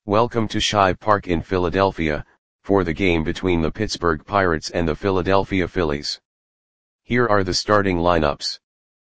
Welcome to Shive Park in Philadelphia, for the game between the Pittsburgh Pirates and the Philadelphia Phillies. Here are the starting lineups.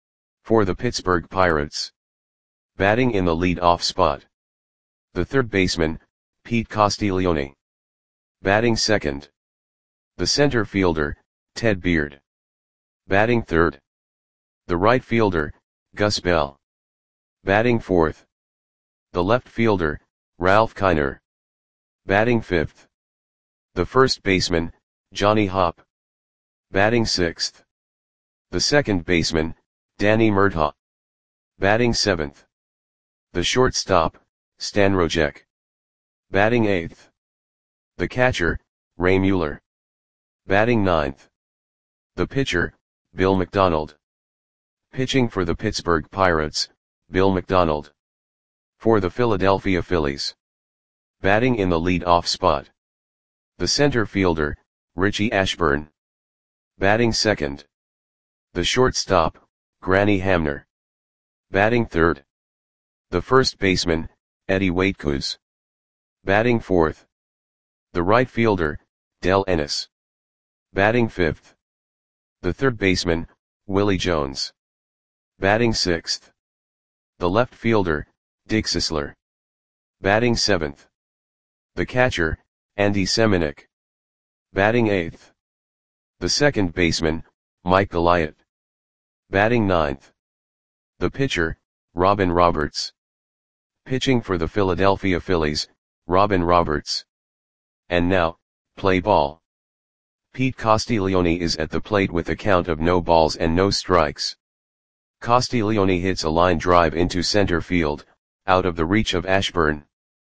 For the Pittsburgh Pirates. Batting in the lead-off spot. The third baseman, Pete Castiglione. Batting second. The center fielder, Ted Beard. Batting third. The right fielder, Gus Bell. Batting fourth. The left fielder, Ralph Kiner. Batting fifth. The first baseman, Johnny Hopp. Batting sixth. The second baseman, Danny Murtaugh. Batting seventh. The shortstop, Stan Rojek. Batting eighth. The catcher, Ray Mueller. Batting ninth. The pitcher, Bill McDonald. Pitching for the Pittsburgh Pirates, Bill McDonald. For the Philadelphia Phillies. Batting in the lead-off spot. The center fielder, Richie Ashburn. Batting second. The shortstop, Granny Hamner. Batting third. The first baseman, Eddie Waitkus. Batting fourth. The right fielder, Del Ennis. Batting fifth. The third baseman, Willie Jones. Batting sixth. The left fielder, Dick Sisler. Batting seventh. The catcher, Andy Semenuk. Batting eighth. The second baseman, Mike Goliath. Batting ninth. The pitcher, Robin Roberts. Pitching for the Philadelphia Phillies, Robin Roberts. And now, play ball. Pete Castiglione is at the plate with a count of no balls and no strikes. Castiglione hits a line drive into center field, out of the reach of Ashburn.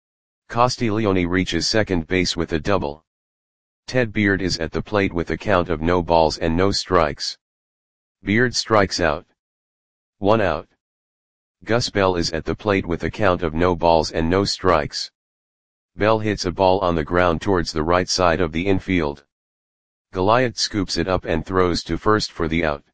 Castiglione reaches second base with a double. Ted Beard is at the plate with a count of no balls and no strikes. Beard strikes out. 1 out. Gus Bell is at the plate with a count of no balls and no strikes. Bell hits a ball on the ground towards the right side of the infield. Goliath scoops it up and throws to first for the out.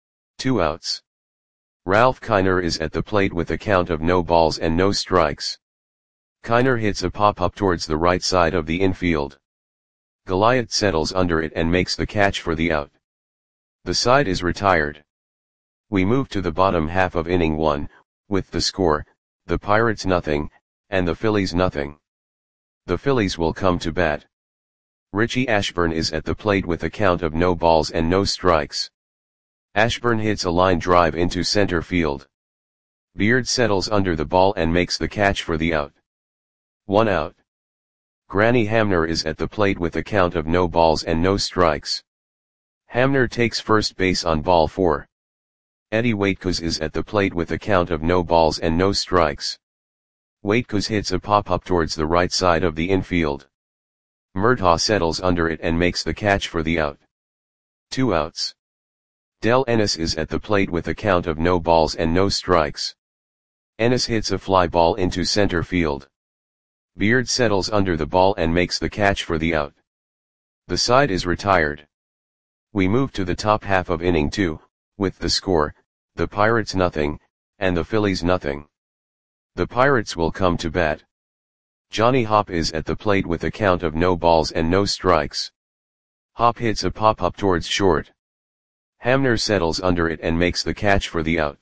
2 outs. Ralph Kiner is at the plate with a count of no balls and no strikes. Kiner hits a pop-up towards the right side of the infield. Goliath settles under it and makes the catch for the out. The side is retired. We move to the bottom half of inning 1, with the score, the Pirates nothing, and the Phillies nothing. The Phillies will come to bat. Richie Ashburn is at the plate with a count of no balls and no strikes. Ashburn hits a line drive into center field. Beard settles under the ball and makes the catch for the out. 1 out. Granny Hamner is at the plate with a count of no balls and no strikes. Hamner takes first base on ball 4. Eddie Waitkus is at the plate with a count of no balls and no strikes. Waitkus hits a pop-up towards the right side of the infield. Murtaugh settles under it and makes the catch for the out. 2 outs. Del Ennis is at the plate with a count of no balls and no strikes. Ennis hits a fly ball into center field. Beard settles under the ball and makes the catch for the out. The side is retired. We move to the top half of inning 2, with the score, the Pirates nothing, and the Phillies nothing. The Pirates will come to bat. Johnny Hopp is at the plate with a count of no balls and no strikes. Hopp hits a pop-up towards short. Hamner settles under it and makes the catch for the out.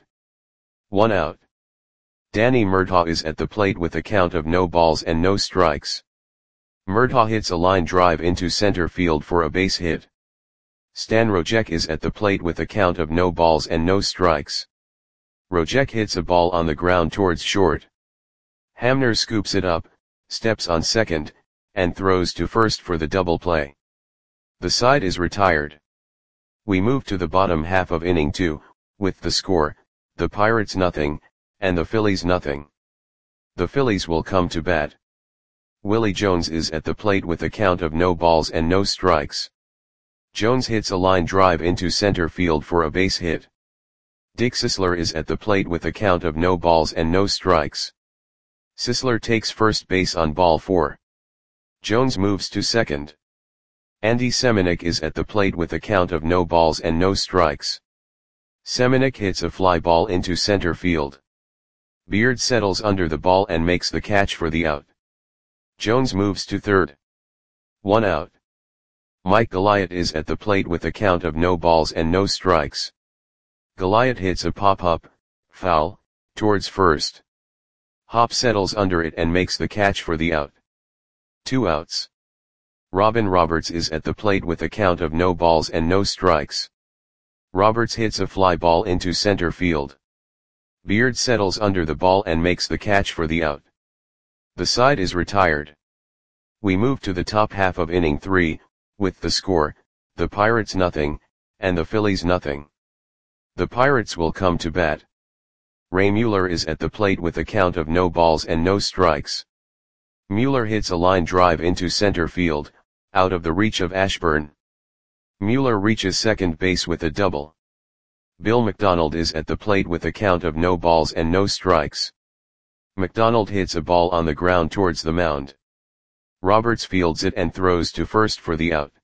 1 out. Danny Murtaugh is at the plate with a count of no balls and no strikes. Murtaugh hits a line drive into center field for a base hit. Stan Rojek is at the plate with a count of no balls and no strikes. Rojek hits a ball on the ground towards short. Hamner scoops it up, steps on second, and throws to first for the double play. The side is retired. We move to the bottom half of inning 2, with the score, the Pirates nothing, and the Phillies nothing. The Phillies will come to bat. Willie Jones is at the plate with a count of no balls and no strikes. Jones hits a line drive into center field for a base hit. Dick Sisler is at the plate with a count of no balls and no strikes. Sisler takes first base on ball 4. Jones moves to second. Andy Semenuk is at the plate with a count of no balls and no strikes. Semenuk hits a fly ball into center field. Beard settles under the ball and makes the catch for the out. Jones moves to third. 1 out. Mike Goliath is at the plate with a count of no balls and no strikes. Goliath hits a pop-up, foul, towards first. Hop settles under it and makes the catch for the out. 2 outs. Robin Roberts is at the plate with a count of no balls and no strikes. Roberts hits a fly ball into center field. Beard settles under the ball and makes the catch for the out. The side is retired. We move to the top half of inning 3, with the score, the Pirates nothing, and the Phillies nothing. The Pirates will come to bat. Ray Mueller is at the plate with a count of no balls and no strikes. Mueller hits a line drive into center field, out of the reach of Ashburn. Mueller reaches second base with a double. Bill McDonald is at the plate with a count of no balls and no strikes. McDonald hits a ball on the ground towards the mound. Roberts fields it and throws to first for the out.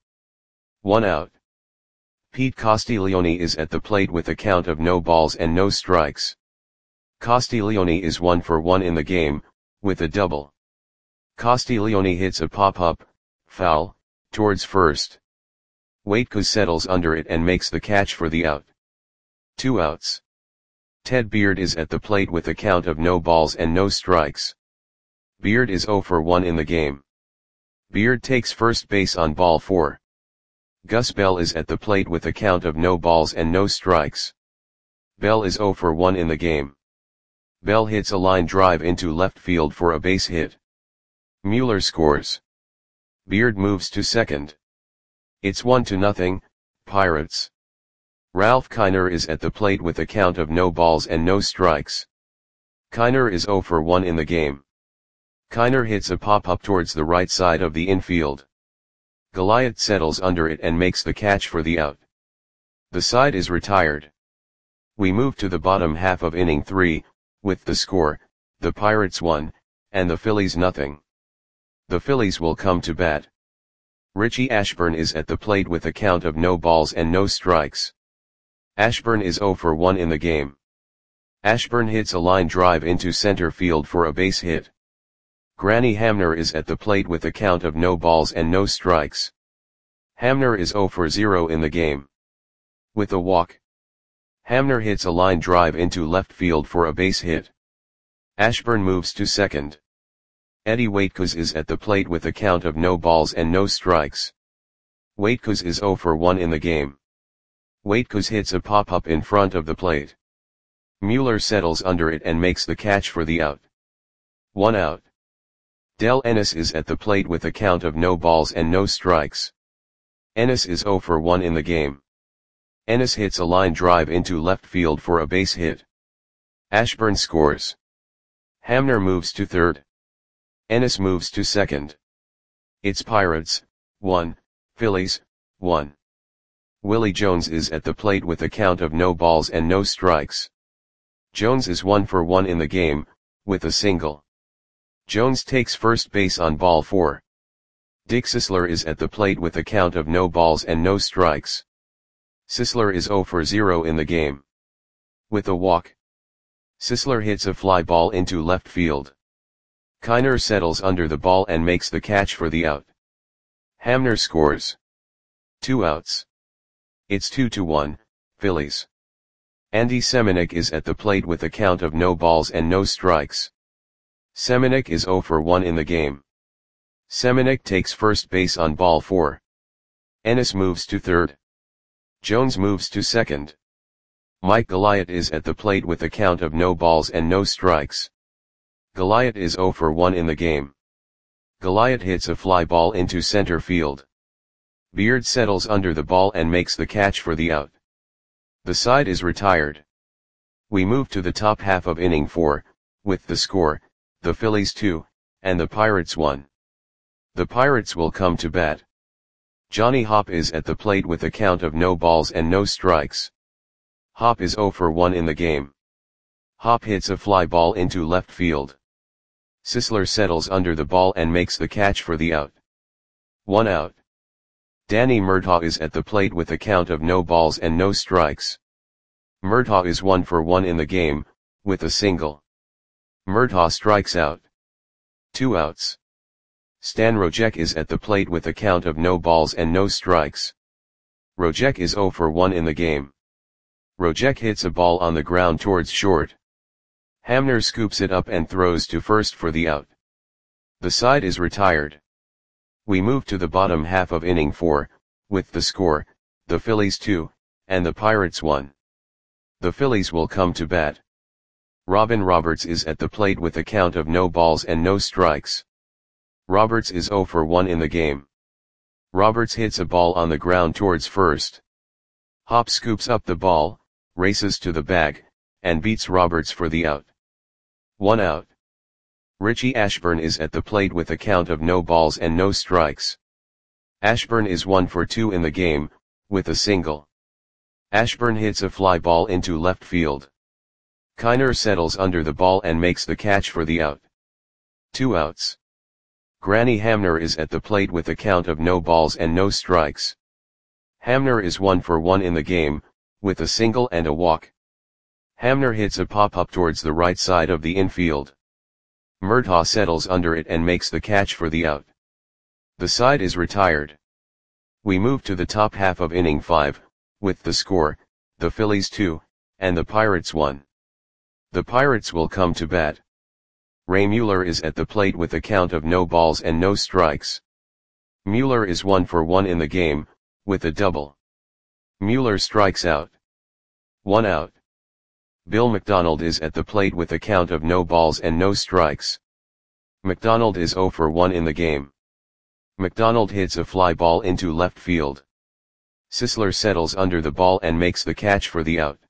1 out. Pete Castiglione is at the plate with a count of no balls and no strikes. Castiglione is 1 for 1 in the game, with a double. Castiglione hits a pop-up, foul, towards first. Waitkus settles under it and makes the catch for the out. 2 outs. Ted Beard is at the plate with a count of no balls and no strikes. Beard is 0 for 1 in the game. Beard takes first base on ball 4. Gus Bell is at the plate with a count of no balls and no strikes. Bell is 0 for 1 in the game. Bell hits a line drive into left field for a base hit. Mueller scores. Beard moves to second. It's 1-0, Pirates. Ralph Kiner is at the plate with a count of no balls and no strikes. Kiner is 0 for 1 in the game. Kiner hits a pop-up towards the right side of the infield. Goliath settles under it and makes the catch for the out. The side is retired. We move to the bottom half of inning 3, with the score, the Pirates 1, and the Phillies nothing. The Phillies will come to bat. Richie Ashburn is at the plate with a count of no balls and no strikes. Ashburn is 0 for 1 in the game. Ashburn hits a line drive into center field for a base hit. Granny Hamner is at the plate with a count of no balls and no strikes. Hamner is 0 for 0 in the game. With a walk. Hamner hits a line drive into left field for a base hit. Ashburn moves to second. Eddie Waitkus is at the plate with a count of no balls and no strikes. Waitkus is 0 for 1 in the game. Waitkus hits a pop-up in front of the plate. Mueller settles under it and makes the catch for the out. 1 out. Del Ennis is at the plate with a count of no balls and no strikes. Ennis is 0 for 1 in the game. Ennis hits a line drive into left field for a base hit. Ashburn scores. Hamner moves to third. Ennis moves to second. It's Pirates, 1, Phillies, 1. Willie Jones is at the plate with a count of no balls and no strikes. Jones is 1 for 1 in the game, with a single. Jones takes first base on ball 4. Dick Sisler is at the plate with a count of no balls and no strikes. Sisler is 0 for 0 in the game. With a walk. Sisler hits a fly ball into left field. Kiner settles under the ball and makes the catch for the out. Hamner scores. 2 outs. It's 2-1, Phillies. Andy Semenuk is at the plate with a count of no balls and no strikes. Semenuk is 0 for 1 in the game. Semenuk takes first base on ball 4. Ennis moves to third. Jones moves to second. Mike Goliath is at the plate with a count of no balls and no strikes. Goliath is 0 for 1 in the game. Goliath hits a fly ball into center field. Beard settles under the ball and makes the catch for the out. The side is retired. We move to the top half of inning 4, with the score, the Phillies 2, and the Pirates 1. The Pirates will come to bat. Johnny Hopp is at the plate with a count of no balls and no strikes. Hopp is 0 for 1 in the game. Hopp hits a fly ball into left field. Sisler settles under the ball and makes the catch for the out. 1 out. Danny Murtaugh is at the plate with a count of no balls and no strikes. Murtaugh is 1 for 1 in the game, with a single. Murtaugh strikes out. 2 outs. Stan Rojek is at the plate with a count of no balls and no strikes. Rojek is 0 for 1 in the game. Rojek hits a ball on the ground towards short. Hamner scoops it up and throws to first for the out. The side is retired. We move to the bottom half of inning 4, with the score, the Phillies 2, and the Pirates 1. The Phillies will come to bat. Robin Roberts is at the plate with a count of no balls and no strikes. Roberts is 0 for 1 in the game. Roberts hits a ball on the ground towards first. Hop scoops up the ball, races to the bag, and beats Roberts for the out. 1 out. Richie Ashburn is at the plate with a count of no balls and no strikes. Ashburn is 1 for 2 in the game, with a single. Ashburn hits a fly ball into left field. Kiner settles under the ball and makes the catch for the out. 2 outs. Granny Hamner is at the plate with a count of no balls and no strikes. Hamner is 1 for 1 in the game, with a single and a walk. Hamner hits a pop-up towards the right side of the infield. Murtaugh settles under it and makes the catch for the out. The side is retired. We move to the top half of inning 5, with the score, the Phillies 2, and the Pirates 1. The Pirates will come to bat. Ray Mueller is at the plate with a count of no balls and no strikes. Mueller is 1 for 1 in the game, with a double. Mueller strikes out. 1 out. Bill McDonald is at the plate with a count of no balls and no strikes. McDonald is 0 for 1 in the game. McDonald hits a fly ball into left field. Sisler settles under the ball and makes the catch for the out.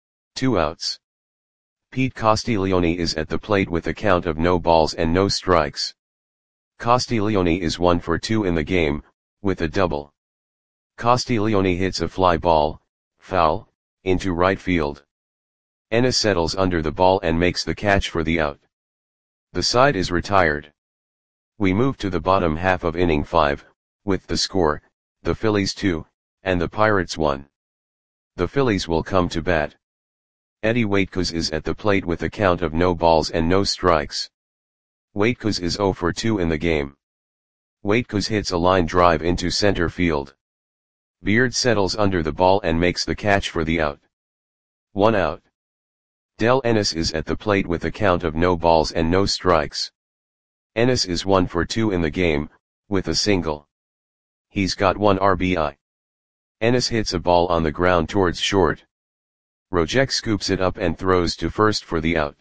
2 outs. Pete Castiglione is at the plate with a count of no balls and no strikes. Castiglione is 1 for 2 in the game, with a double. Castiglione hits a fly ball, foul, into right field. Ennis settles under the ball and makes the catch for the out. The side is retired. We move to the bottom half of inning 5, with the score, the Phillies 2, and the Pirates 1. The Phillies will come to bat. Eddie Waitkos is at the plate with a count of no balls and no strikes. Waitkos is 0 for 2 in the game. Waitkos hits a line drive into center field. Beard settles under the ball and makes the catch for the out. 1 out. Del Ennis is at the plate with a count of no balls and no strikes. Ennis is 1 for 2 in the game, with a single. He's got 1 RBI. Ennis hits a ball on the ground towards short. Rojek scoops it up and throws to first for the out.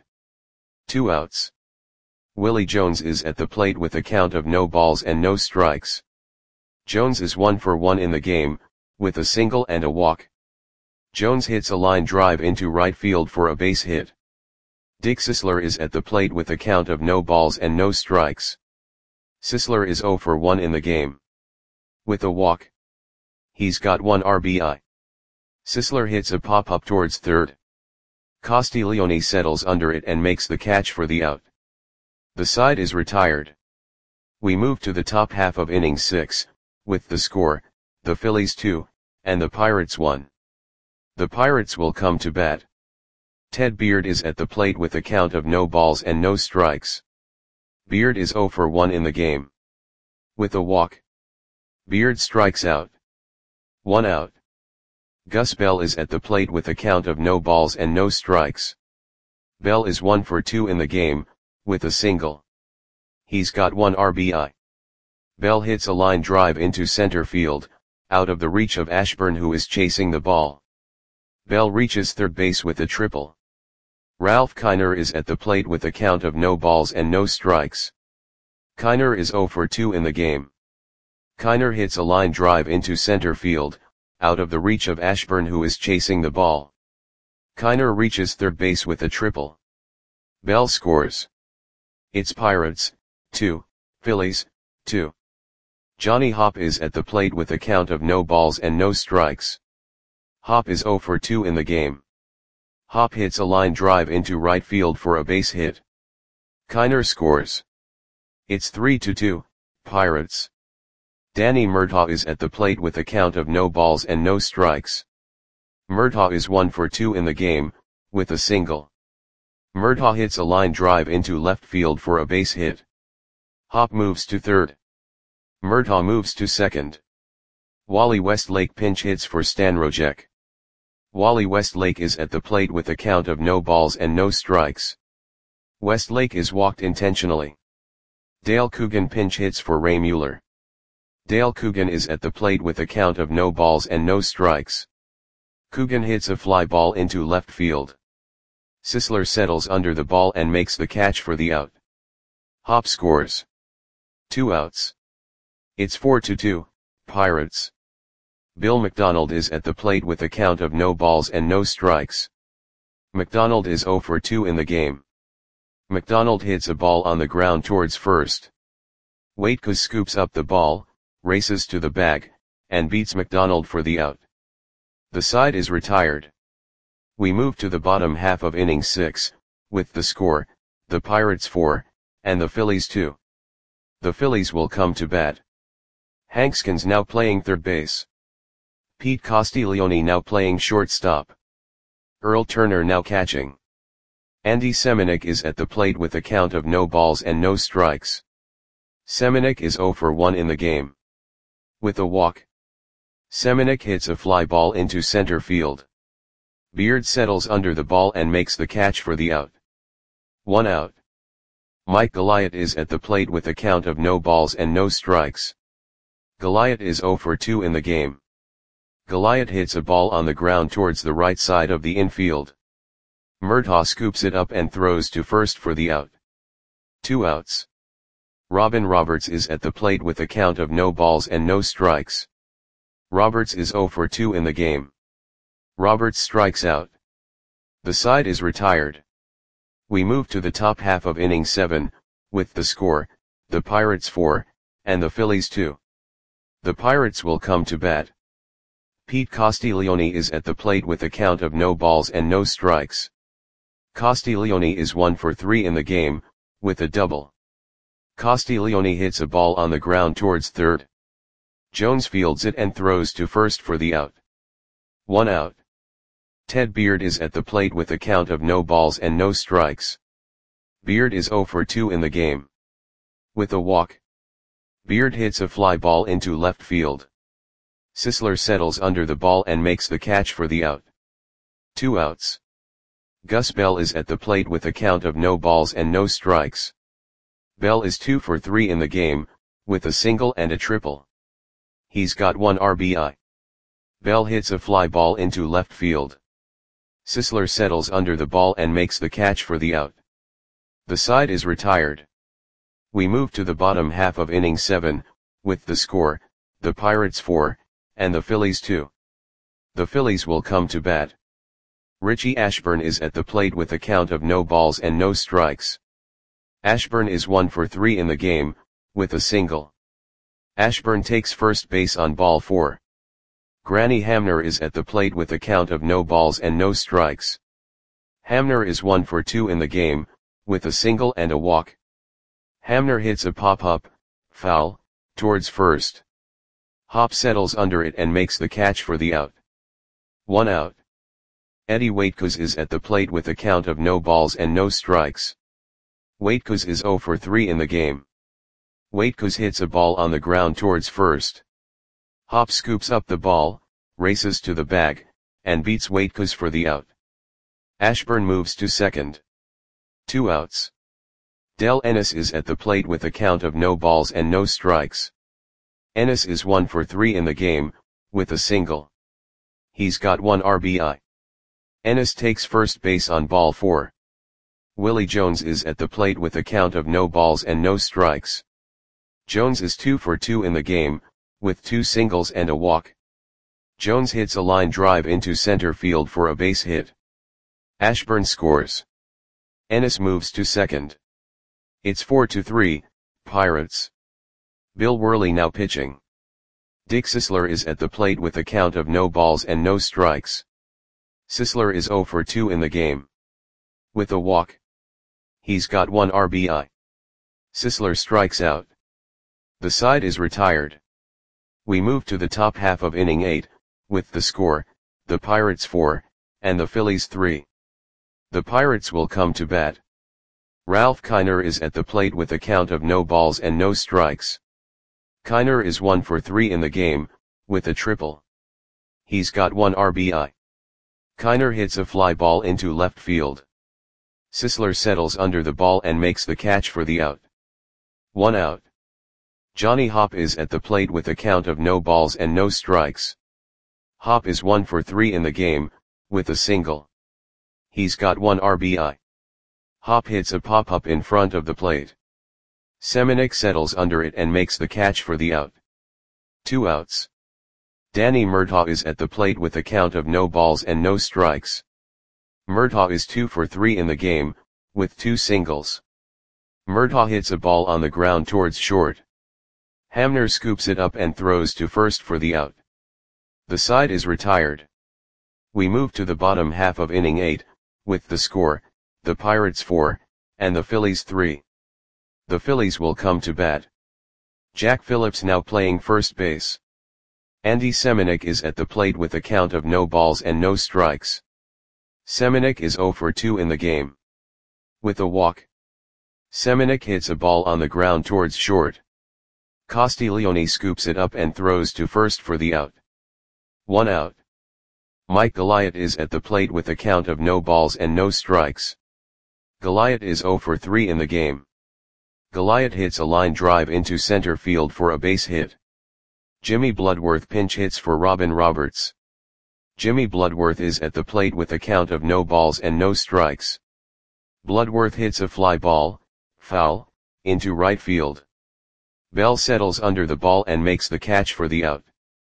2 outs. Willie Jones is at the plate with a count of no balls and no strikes. Jones is 1 for 1 in the game, with a single and a walk. Jones hits a line drive into right field for a base hit. Dick Sisler is at the plate with a count of no balls and no strikes. Sisler is 0 for 1 in the game. With a walk. He's got 1 RBI. Sisler hits a pop-up towards third. Castiglione settles under it and makes the catch for the out. The side is retired. We move to the top half of inning 6, with the score, the Phillies 2, and the Pirates 1. The Pirates will come to bat. Ted Beard is at the plate with a count of no balls and no strikes. Beard is 0 for 1 in the game. With a walk. Beard strikes out. 1 out. Gus Bell is at the plate with a count of no balls and no strikes. Bell is 1 for 2 in the game, with a single. He's got 1 RBI. Bell hits a line drive into center field, out of the reach of Ashburn who is chasing the ball. Bell reaches third base with a triple. Ralph Kiner is at the plate with a count of no balls and no strikes. Kiner is 0 for 2 in the game. Kiner hits a line drive into center field, out of the reach of Ashburn who is chasing the ball. Kiner reaches third base with a triple. Bell scores. It's Pirates, 2, Phillies, 2. Johnny Hopp is at the plate with a count of no balls and no strikes. Hopp is 0 for 2 in the game. Hopp hits a line drive into right field for a base hit. Kiner scores. It's 3-2, Pirates. Danny Murtaugh is at the plate with a count of no balls and no strikes. Murtaugh is 1 for 2 in the game, with a single. Murtaugh hits a line drive into left field for a base hit. Hop moves to third. Murtaugh moves to second. Wally Westlake pinch hits for Stanrojek. Wally Westlake is at the plate with a count of no balls and no strikes. Westlake is walked intentionally. Dale Coogan pinch hits for Ray Mueller. Dale Coogan is at the plate with a count of no balls and no strikes. Coogan hits a fly ball into left field. Sisler settles under the ball and makes the catch for the out. Hop scores. 2 outs. It's 4-2, Pirates. Bill McDonald is at the plate with a count of no balls and no strikes. McDonald is 0 for 2 in the game. McDonald hits a ball on the ground towards first. Waitkos scoops up the ball, races to the bag, and beats McDonald for the out. The side is retired. We move to the bottom half of inning 6, with the score, the Pirates 4, and the Phillies 2. The Phillies will come to bat. Hank Skins now playing third base. Pete Castiglione now playing shortstop. Earl Turner now catching. Andy Semenuk is at the plate with a count of no balls and no strikes. Semenuk is 0 for 1 in the game. With a walk. Semenuk hits a fly ball into center field. Beard settles under the ball and makes the catch for the out. 1 out. Mike Goliath is at the plate with a count of no balls and no strikes. Goliath is 0 for 2 in the game. Goliath hits a ball on the ground towards the right side of the infield. Murtaugh scoops it up and throws to first for the out. 2 outs. Robin Roberts is at the plate with a count of no balls and no strikes. Roberts is 0 for 2 in the game. Roberts strikes out. The side is retired. We move to the top half of inning 7, with the score, the Pirates 4, and the Phillies 2. The Pirates will come to bat. Pete Castiglione is at the plate with a count of no balls and no strikes. Castiglione is 1 for 3 in the game, with a double. Castiglione hits a ball on the ground towards third. Jones fields it and throws to first for the out. 1 out. Ted Beard is at the plate with a count of no balls and no strikes. Beard is 0 for 2 in the game. With a walk. Beard hits a fly ball into left field. Sisler settles under the ball and makes the catch for the out. 2 outs. Gus Bell is at the plate with a count of no balls and no strikes. Bell is 2 for 3 in the game, with a single and a triple. He's got 1 RBI. Bell hits a fly ball into left field. Sisler settles under the ball and makes the catch for the out. The side is retired. We move to the bottom half of inning 7, with the score, the Pirates 4, and the Phillies 2. The Phillies will come to bat. Richie Ashburn is at the plate with a count of no balls and no strikes. Ashburn is 1 for 3 in the game, with a single. Ashburn takes first base on ball 4. Granny Hamner is at the plate with a count of no balls and no strikes. Hamner is 1 for 2 in the game, with a single and a walk. Hamner hits a pop-up, foul, towards first. Hop settles under it and makes the catch for the out. 1 out. Eddie Waitkos is at the plate with a count of no balls and no strikes. Waitkos is 0 for 3 in the game. Waitkos hits a ball on the ground towards first. Hop scoops up the ball, races to the bag, and beats Waitkos for the out. Ashburn moves to second. 2 outs. Del Ennis is at the plate with a count of no balls and no strikes. Ennis is 1 for 3 in the game, with a single. He's got 1 RBI. Ennis takes first base on ball 4. Willie Jones is at the plate with a count of no balls and no strikes. Jones is 2 for 2 in the game, with 2 singles and a walk. Jones hits a line drive into center field for a base hit. Ashburn scores. Ennis moves to second. It's 4-3, Pirates. Bill Worley now pitching. Dick Sisler is at the plate with a count of no balls and no strikes. Sisler is 0 for 2 in the game. With a walk. He's got 1 RBI. Sisler strikes out. The side is retired. We move to the top half of inning 8, with the score, the Pirates 4, and the Phillies 3. The Pirates will come to bat. Ralph Kiner is at the plate with a count of no balls and no strikes. Kiner is 1 for 3 in the game, with a triple. He's got 1 RBI. Kiner hits a fly ball into left field. Sisler settles under the ball and makes the catch for the out. 1 out. Johnny Hopp is at the plate with a count of no balls and no strikes. Hopp is 1 for 3 in the game, with a single. He's got 1 RBI. Hopp hits a pop-up in front of the plate. Semenuk settles under it and makes the catch for the out. 2 outs. Danny Murtaugh is at the plate with a count of no balls and no strikes. Murtaugh is 2 for 3 in the game, with 2 singles. Murtaugh hits a ball on the ground towards short. Hamner scoops it up and throws to first for the out. The side is retired. We move to the bottom half of inning 8, with the score, the Pirates 4, and the Phillies 3. The Phillies will come to bat. Jack Phillips now playing first base. Andy Semenuk is at the plate with a count of no balls and no strikes. Semenuk is 0 for 2 in the game. With a walk. Semenuk hits a ball on the ground towards short. Castiglione scoops it up and throws to first for the out. 1 out. Mike Goliath is at the plate with a count of no balls and no strikes. Goliath is 0 for 3 in the game. Goliath hits a line drive into center field for a base hit. Jimmy Bloodworth pinch hits for Robin Roberts. Jimmy Bloodworth is at the plate with a count of no balls and no strikes. Bloodworth hits a fly ball, foul, into right field. Bell settles under the ball and makes the catch for the out.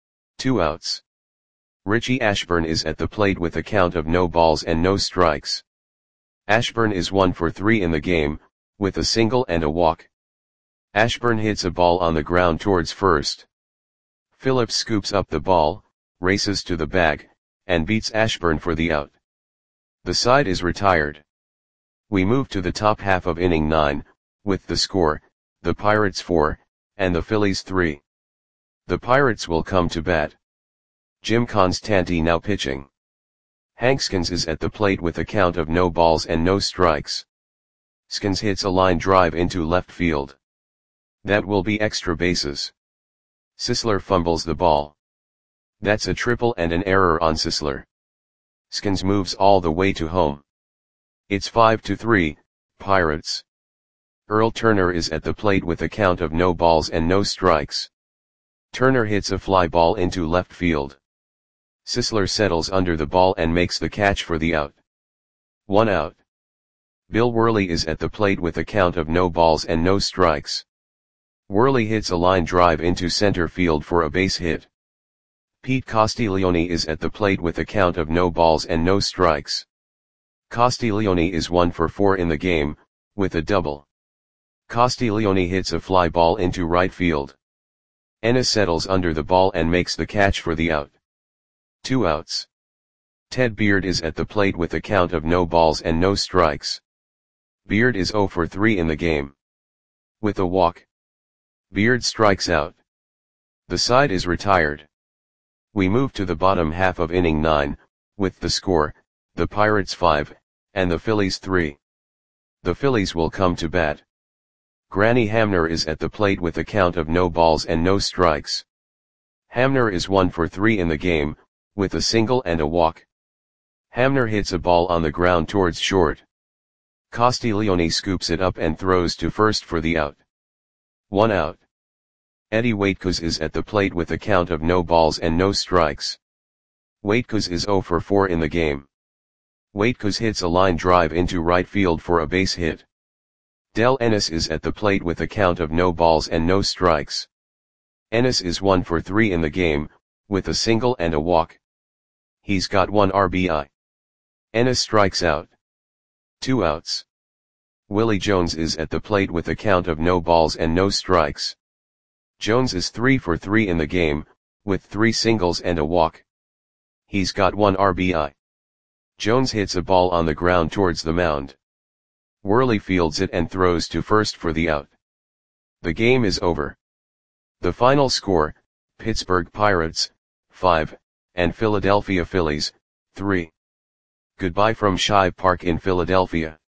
2 outs. Richie Ashburn is at the plate with a count of no balls and no strikes. Ashburn is 1 for 3 in the game, with a single and a walk. Ashburn hits a ball on the ground towards first. Phillips scoops up the ball, races to the bag, and beats Ashburn for the out. The side is retired. We move to the top half of inning 9, with the score, the Pirates 4, and the Phillies 3. The Pirates will come to bat. Jim Constanti now pitching. Hank Skins is at the plate with a count of no balls and no strikes. Skins hits a line drive into left field. That will be extra bases. Sisler fumbles the ball. That's a triple and an error on Sisler. Skins moves all the way to home. It's 5-3, Pirates. Earl Turner is at the plate with a count of no balls and no strikes. Turner hits a fly ball into left field. Sisler settles under the ball and makes the catch for the out. 1 out. Bill Worley is at the plate with a count of no balls and no strikes. Worley hits a line drive into center field for a base hit. Pete Castiglione is at the plate with a count of no balls and no strikes. Castiglione is 1 for 4 in the game, with a double. Castiglione hits a fly ball into right field. Ennis settles under the ball and makes the catch for the out. 2 outs. Ted Beard is at the plate with a count of no balls and no strikes. Beard is 0 for 3 in the game. With a walk. Beard strikes out. The side is retired. We move to the bottom half of inning 9, with the score, the Pirates 5, and the Phillies 3. The Phillies will come to bat. Granny Hamner is at the plate with a count of no balls and no strikes. Hamner is 1 for 3 in the game, with a single and a walk. Hamner hits a ball on the ground towards short. Castiglione scoops it up and throws to first for the out. 1 out. Eddie Waitkos is at the plate with a count of no balls and no strikes. Waitkos is 0 for 4 in the game. Waitkos hits a line drive into right field for a base hit. Del Ennis is at the plate with a count of no balls and no strikes. Ennis is 1 for 3 in the game, with a single and a walk. He's got 1 RBI. Ennis strikes out. 2 outs. Willie Jones is at the plate with a count of no balls and no strikes. Jones is 3 for 3 in the game, with 3 singles and a walk. He's got 1 RBI. Jones hits a ball on the ground towards the mound. Worley fields it and throws to first for the out. The game is over. The final score, Pittsburgh Pirates, 5, and Philadelphia Phillies, 3. Goodbye from Shive Park in Philadelphia.